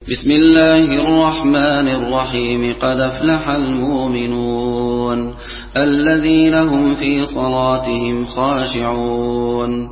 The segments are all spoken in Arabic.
بسم الله الرحمن الرحيم. قد أفلح المؤمنون الذين هم في صلاتهم خاشعون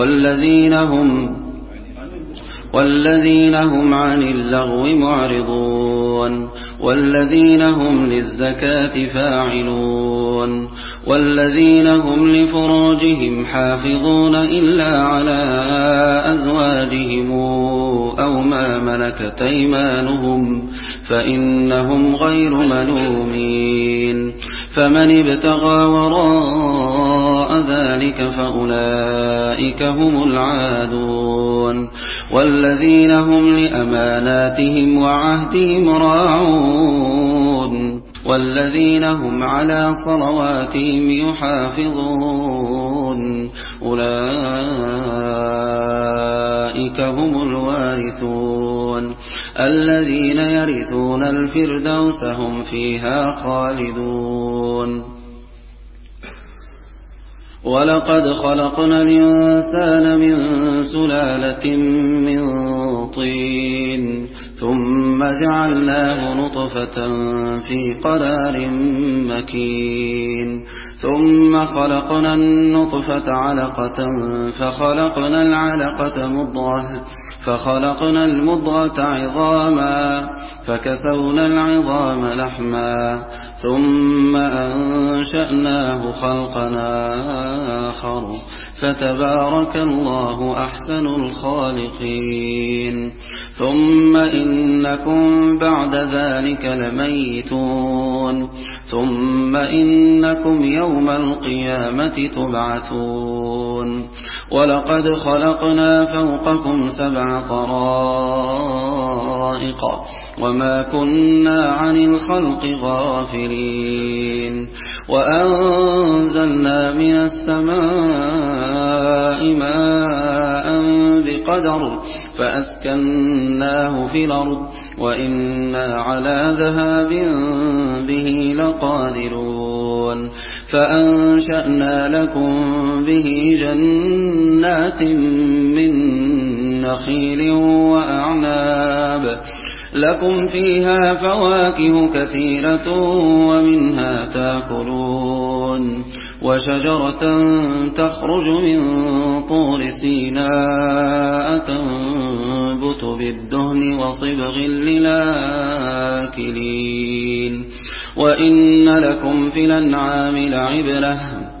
والذين هم عن اللغو معرضون والذين هم للزكاة فاعلون والذين هم لفروجهم حافظون إلا على أزواجهم أو ما ملكت أيمانهم فإنهم غير ملومين. فمن ابتغى وراء ذلك فأولئك هم العادون والذين هم لأماناتهم وعهدهم راعون والذين هم على صلواتهم يحافظون أولئك هم الوارثون الذين يرثون الفردوس هم فيها خالدون. ولقد خلقنا الإنسان من سلالة من طين ثم جعلناه نطفة في قرار مكين ثم خلقنا النطفة علقة فخلقنا المضغة عظاما فكسونا العظام لحما ثم أنشأناه خلقا آخر فتبارك الله أحسن الخالقين. ثم إنكم بعد ذلك لميتون ثم إنكم يوم القيامة تبعثون. ولقد خلقنا فوقكم 7 طرائق وما كنا عن الخلق غافلين وأنزلنا من السماء ماء بقدر فأسكناه في الأرض وإنا على ذهاب به لقادرون. فأنشأنا لكم به جنات من نخيل وأعناب لكم فيها فواكه كثيرة ومنها تاكلون وشجرة تخرج من طور سيناء تنبت بالدهن وصبغ للآكلين. وإن لكم في الأنعام لعبرة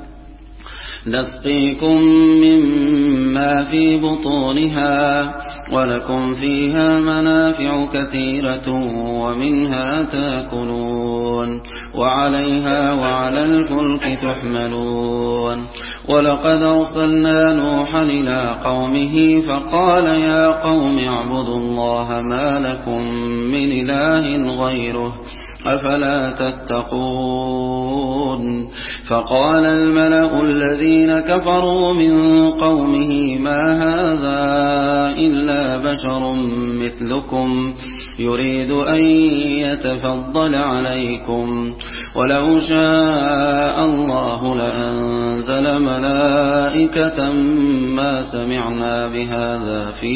نسقيكم مما في بطونها ولكم فيها منافع كثيرة ومنها تاكلون وعليها وعلى الفلك تحملون. ولقد أرسلنا نوحا إلى قومه فقال يا قوم اعبدوا الله ما لكم من إله غيره أفلا تتقون. فقال الملأ الذين كفروا من قومه ما هذا إلا بشر مثلكم يريد أن يتفضل عليكم ولو شاء الله لأنزل ملائكة ما سمعنا بهذا في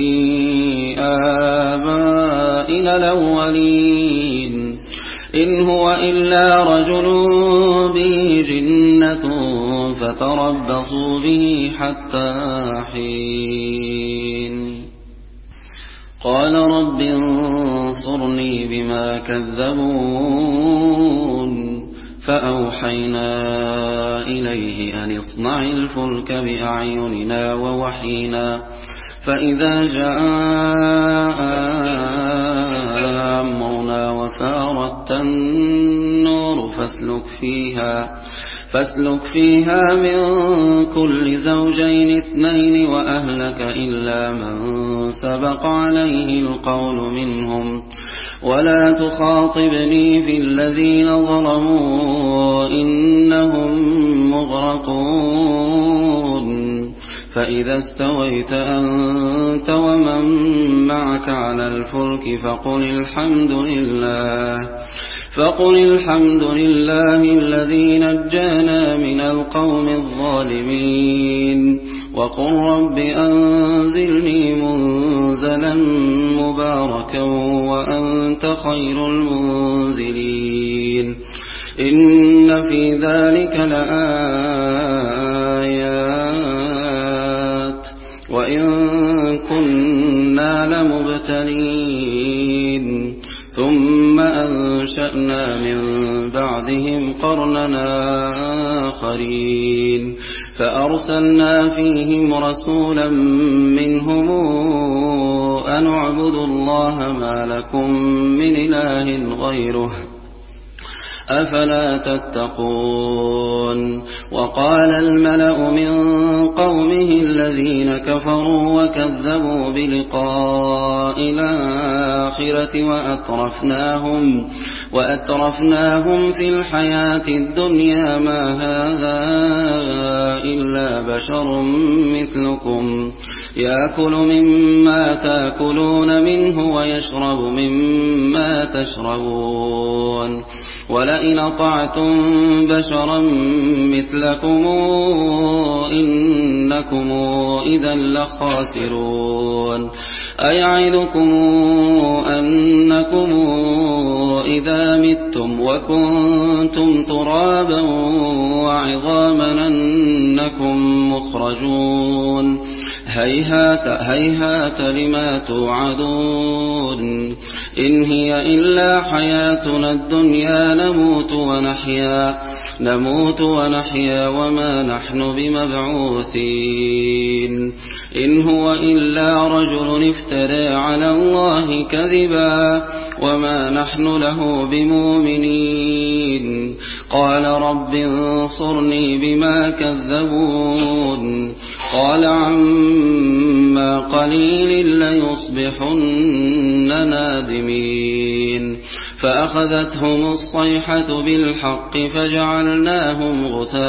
آبائنا الأولين إن هو إلا رجل به جنة فتربصوا به حتى حين. قال رب انصرني بما كذبون فأوحينا إليه أن اصنع الفلك بأعيننا ووحينا فإذا جاء أمرنا وفارت النور فاسلك فيها من كل زوجين 2 وأهلك إلا من سبق عليه القول منهم ولا تخاطبني في الذين ظلموا إنهم مغرقون. فإذا استويت أنت ومن معك على الفلك فقل الحمد لله الذي نجانا من القوم الظالمين وقل رب أنزلني منزلا مباركا وأنت خير المنزلين إن في ذلك لآيات وإن كنا لمبتلين ثم أنشأنا من بعدهم قرننا آخرين فأرسلنا فيهم رسولا منهم أن اعبدوا الله ما لكم من إله غيره أفلا تتقون وقال الملأ من قومه الذين كفروا وكذبوا بلقاء الآخرة وأترفناهم في الحياة الدنيا ما هذا إلا بشر مثلكم يأكل مما تأكلون منه ويشرب مما تشربون ولئن أطعتم بشرا مثلكم إنكم إذا لخاسرون أيعدكم أنكم إذا متم وكنتم ترابا وعظاما أنكم مخرجون هيهات هيهات لما توعدون إن هي إلا حياتنا الدنيا نموت ونحيا وما نحن بمبعوثين إن هو إلا رجل افترى على الله كذبا وما نحن له بمؤمنين قال رب انصرني بما كذبون قال عما قليل ليصبحن نادمين فأخذتهم الصيحة بالحق فجعلناهم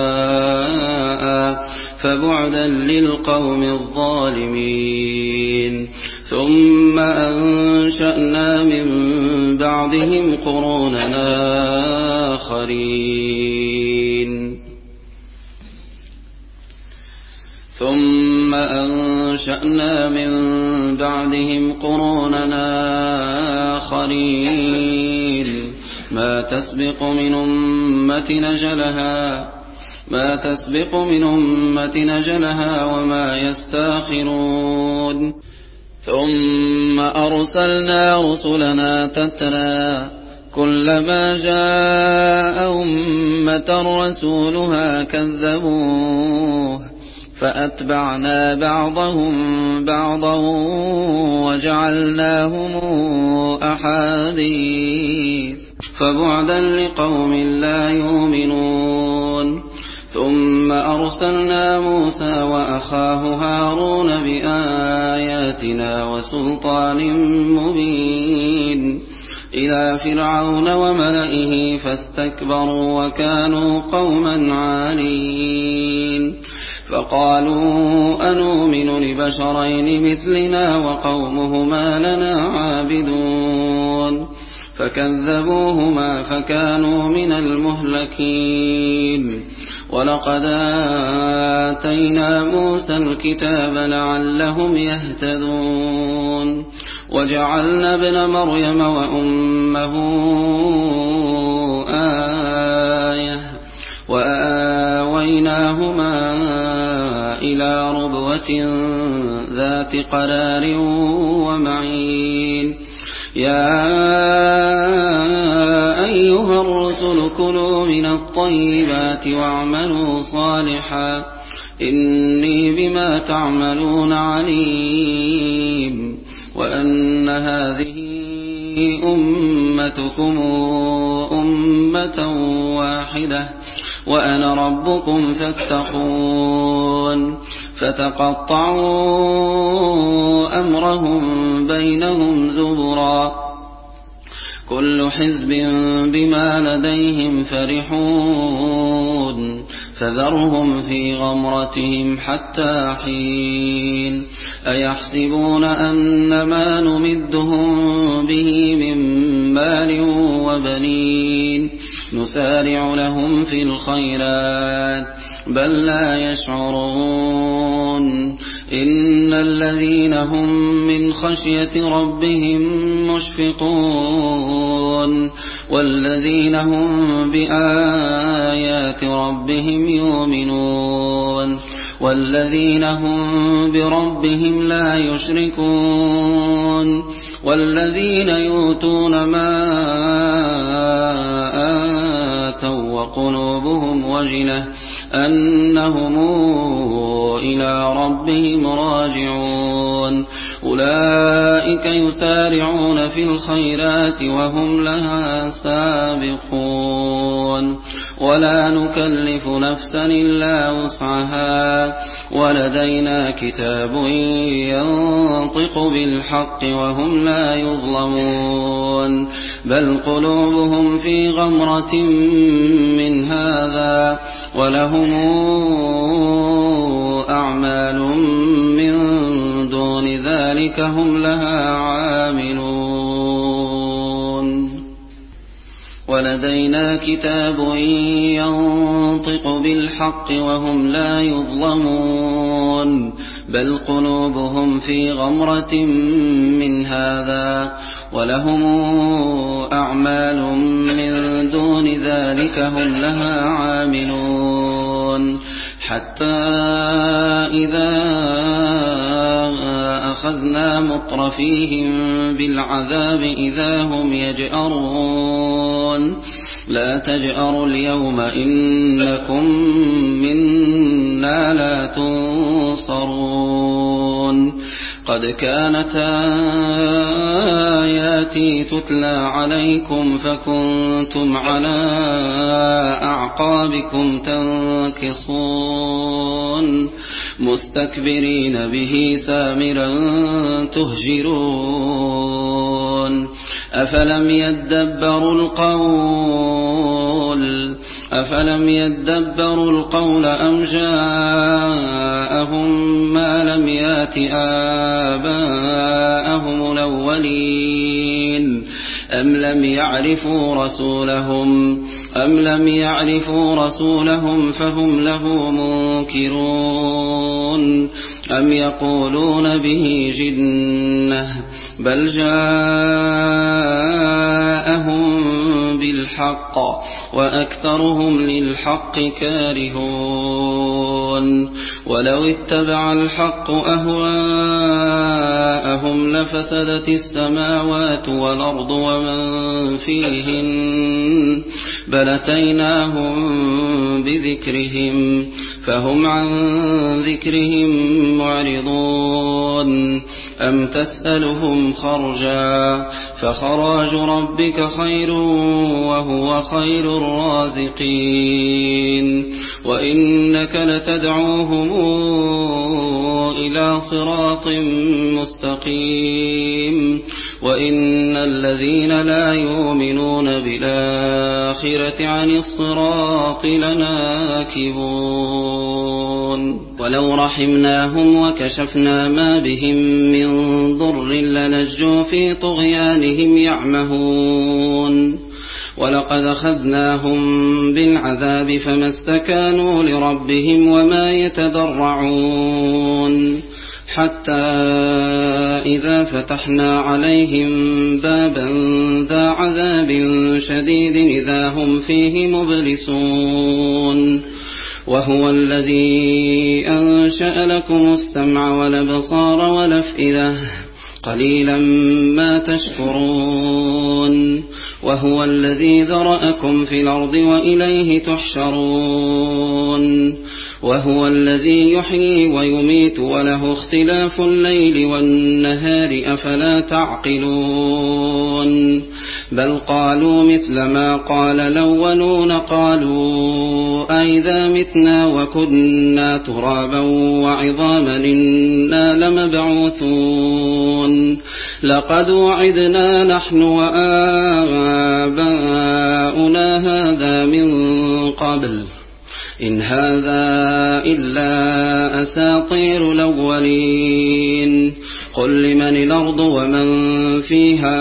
غثاء فبعدا للقوم الظالمين ثم أنشأنا من بعدهم قروننا آخرين ما تسبق من أمة نجلها وما يستاخرون ثم أرسلنا رسلنا تترى كلما جاء أمة رسولها كذبوه فأتبعنا بعضهم بعضا وجعلناهم أحاديث فبعدا لقوم لا يؤمنون ثم أرسلنا موسى وأخاه هارون بآياتنا وسلطان مبين إلى فرعون وملئه فاستكبروا وكانوا قوما عالين فقالوا أنؤمن لبشرين مثلنا وقومهما لنا عابدون فكذبوهما فكانوا من المهلكين ولقد آتينا موسى الكتاب لعلهم يهتدون وجعلنا ابن مريم وأمه آية وآويناهما إلى ربوة ذات قرار ومعين يا أيها الرسل كلوا من الطيبات واعملوا صالحا إني بما تعملون عليم وأن هذه أمتكم أمة واحدة وأنا ربكم فاتقون فتقطعوا أمرهم بينهم زبرا كل حزب بما لديهم فرحون فذرهم في غمرتهم حتى حين أيحسبون أن ما نمدهم به من مال وبنين نسارع لهم في الخيرات بل لا يشعرون إن الذين هم من خشية ربهم مشفقون والذين هم بآيات ربهم يؤمنون والذين هم بربهم لا يشركون والذين يؤتون ما آتوا وقلوبهم وجلة أنهم إلى ربهم راجعون أولئك يسارعون في الخيرات وهم لها سابقون ولا نكلف نفسا إلا وسعها ولدينا كتاب ينطق بالحق وهم لا يظلمون بل قلوبهم في غمرة من هذا ولهم أعمال من دون ذلك هم لها عاملون ولدينا كتاب ينطق بالحق وهم لا يظلمون بل قلوبهم في غمرة من هذا ولهم أعمال من دون ذلك هم لها عاملون حتى إذا أخذنا مترفيهم بالعذاب إذا هم يجأرون لا تجأروا اليوم إنكم منا لا تنصرون قد كانت آياتي تتلى عليكم فكنتم على أعقابكم تنكصون مستكبرين به سامرا تهجرون أفلم يدبروا القول أم جاءهم ما لم يات آباءهم الأولين أم لم يعرفوا رسولهم فهم له منكرون أم يقولون به جنة بل جاءهم بالحق وأكثرهم للحق كارهون ولو اتبع الحق أهواءهم لفسدت السماوات والأرض ومن فيهن بل أتيناهم بذكرهم فهم عن ذكرهم معرضون أم تسألهم خرجا فخراج ربك خير وهو خير الرازقين وإنك لتدعوهم إلى صراط مستقيم وإن الذين لا يؤمنون بالآخرة عن الصراط لناكبون ولو رحمناهم وكشفنا ما بهم من ضر للجوا في طغيانهم يعمهون ولقد أخذناهم بالعذاب فما استكانوا لربهم وما يتضرعون حتى إذا فتحنا عليهم بابا ذا عذاب شديد إذا هم فيه مبلسون وهو الذي أنشأ لكم السمع والأبصار والأفئدة قليلا ما تشكرون وهو الذي ذرأكم في الأرض وإليه تحشرون وهو الذي يحيي ويميت وله اختلاف الليل والنهار أفلا تعقلون بل قالوا مثل ما قال الأولون قالوا أئذا متنا وكنا ترابا وعظاما إنا لمبعوثون لقد وعدنا نحن وآباؤنا هذا من قبل إن هذا إلا أساطير الأولين قل لمن الأرض ومن فيها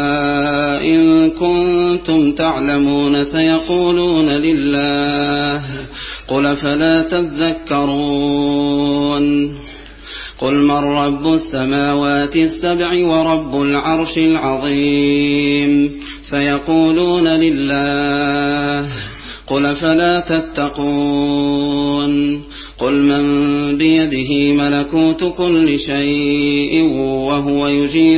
إن كنتم تعلمون سيقولون لله قل فلا تذكرون قل من رب السماوات السبع ورب العرش العظيم سيقولون لله قل فلا تتقون قل من بيده ملكوت كل شيء وهو يجير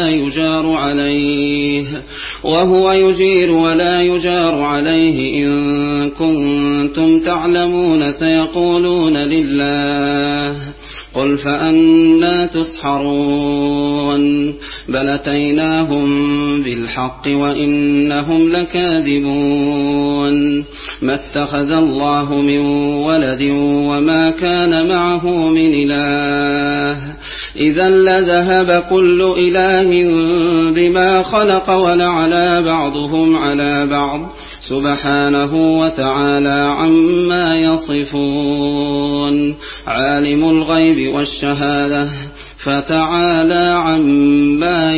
ولا يجار عليه إن كنتم تعلمون سيقولون لله قل فأنى تسحرون بل أتيناهم بالحق وإنهم لكاذبون ما اتخذ الله من ولد وما كان معه من إله إذا لذهب كل إله بما خلق ولعلى بعضهم على بعض سبحانه وتعالى عما يصفون عالم الغيب والشهادة فتعالى عما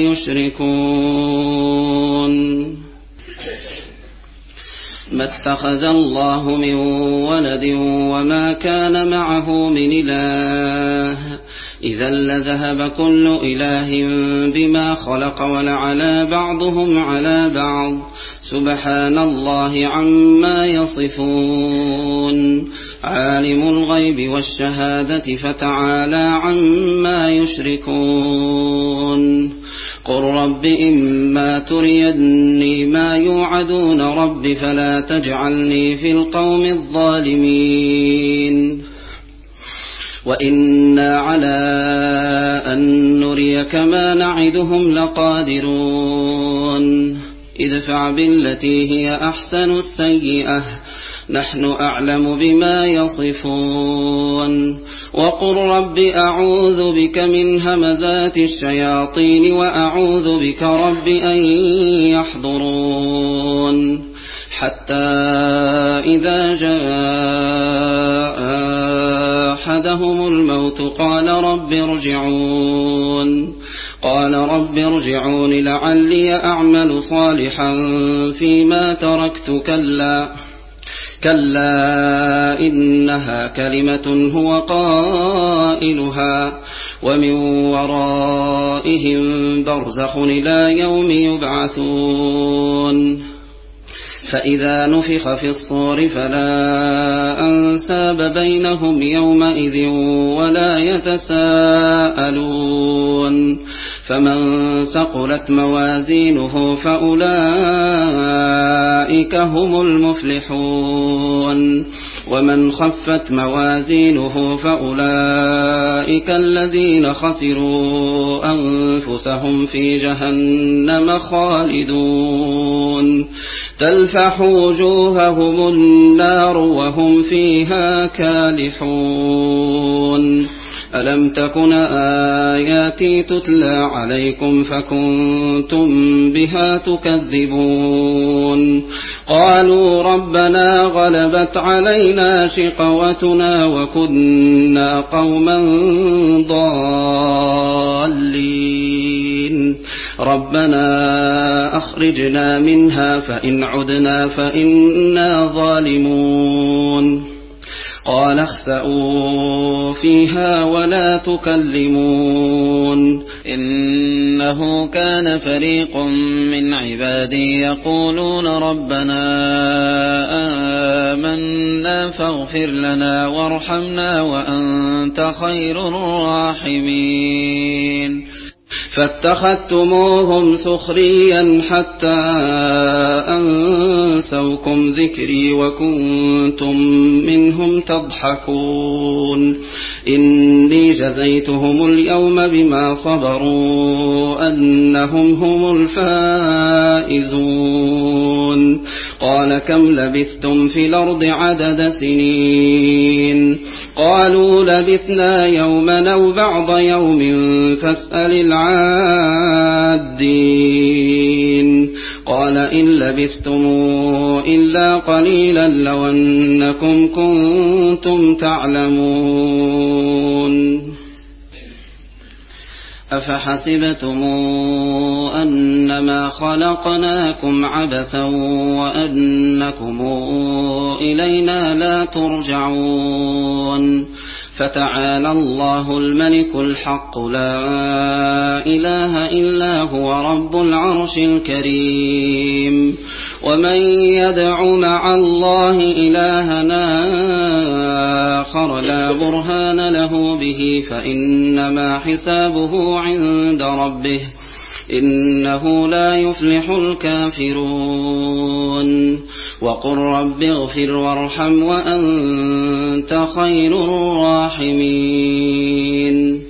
يشركون ما اتخذ الله من ولد وما كان معه من إله إذا لذهب كل إله بما خلق ولعلى بعضهم على بعض سبحان الله عما يصفون عالم الغيب والشهادة فتعالى عما يشركون قل رب إما تريني ما يوعدون رب فلا تجعلني في القوم الظالمين وإنا على أن نريك ما نعدهم لقادرون ادفع بالتي هي أحسن السيئة نحن أعلم بما يصفون وقل رب أعوذ بك من همزات الشياطين وأعوذ بك رب أن يحضرون حتى إذا جاء أحدهم الموت قال رب ارجعون لعلي أعمل صالحا فيما تركت كلا إنها كلمة هو قائلها ومن ورائهم برزخ إلى يوم يبعثون فإذا نفخ في الصور فلا أنساب بينهم يومئذ ولا يتساءلون فمن ثقلت موازينه فأولئك هم المفلحون ومن خفت موازينه فأولئك الذين خسروا أنفسهم في جهنم خالدون تلفح وجوههم النار وهم فيها كالحون ألم تكن آياتي تتلى عليكم فكنتم بها تكذبون قالوا ربنا غلبت علينا شقوتنا وكنا قوما ضالين ربنا أخرجنا منها فإن عدنا فإنا ظالمون قال اخسئوا فيها ولا تكلمون إنه كان فريق من عبادي يقولون ربنا آمنا فاغفر لنا وارحمنا وأنت خير الراحمين فاتخذتموهم سخريا حتى أنسوكم ذكري وكنتم منهم تضحكون إني جزيتهم اليوم بما صبروا أنهم هم الفائزون قال كم لبثتم في الأرض عدد سنين قالوا لبثنا يوما أو بعض يوم فاسأل العادين قال إن لبثتم إلا قليلا لو أنكم كنتم تعلمون أفحسبتم أنما خلقناكم عبثا وأنكم إلينا لا ترجعون فتعالى الله الملك الحق لا إله إلا هو رب العرش الكريم ومن يدع مع الله إلهنا آخر لا برهان له به فإنما حسابه عند ربه إنه لا يفلح الكافرون وقل رب اغفر وارحم وأنت خير الراحمين